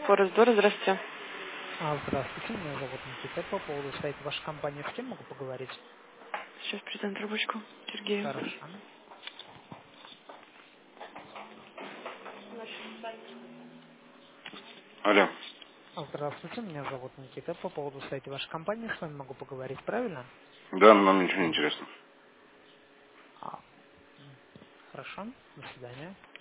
Форестдор, здравствуйте. Здравствуйте, меня зовут Никита. По поводу сайта вашей компании, с кем могу поговорить? Сейчас передам трубочку Сергею. Хорошо. Алло. Здравствуйте, меня зовут Никита. По поводу сайта вашей компании, с вами могу поговорить, правильно? Да, нам ничего не интересно. А, Хорошо, до свидания.